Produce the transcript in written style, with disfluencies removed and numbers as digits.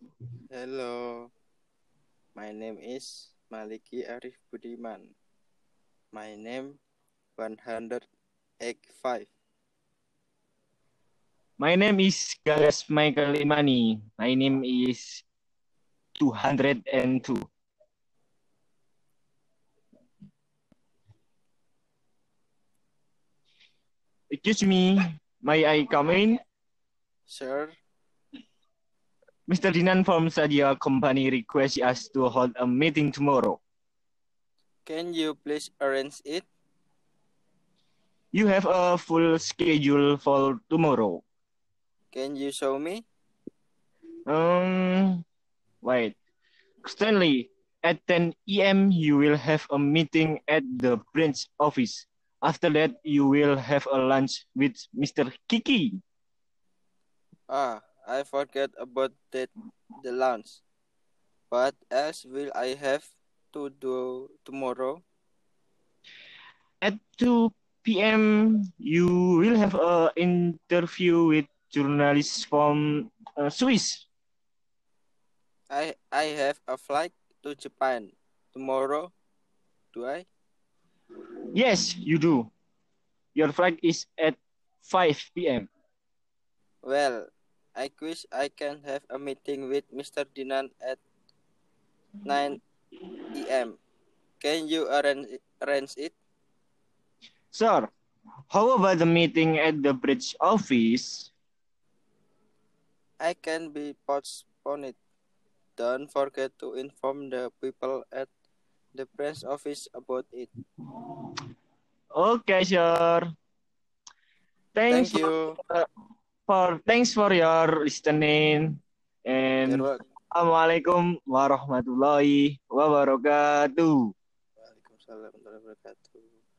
Hello, my name is Maliki Arif Budiman. My name 185. My name is Gagas Michael Imani. My name is 202. Excuse me, may I come in? Sir, Mr. Dinan from Sadia Company requests us to hold a meeting tomorrow. can you please arrange it? You have a full schedule for tomorrow. Can you show me? Um, Wait. Stanley, at 10 a.m. you will have a meeting at the branch office. After that, you will have a lunch with Mr. Kiki. I forget about the lunch. What else will I have to do tomorrow? At 2 p.m., you will have an interview with journalists from Swiss. I have a flight to Japan tomorrow. Do I? Yes, you do. Your flight is at 5 p.m. Well, I wish I can have a meeting with Mr. Dinan at 9 a.m. Can you arrange it? Sir, how about the meeting at the bridge office? I can be postponed. Don't forget to inform the people at the branch office about it. Okay, sir. Thanks Thank you. thanks for your listening You're and welcome. Assalamualaikum warahmatullahi wabarakatuh. Waalaikumsalam warahmatullahi wabarakatuh.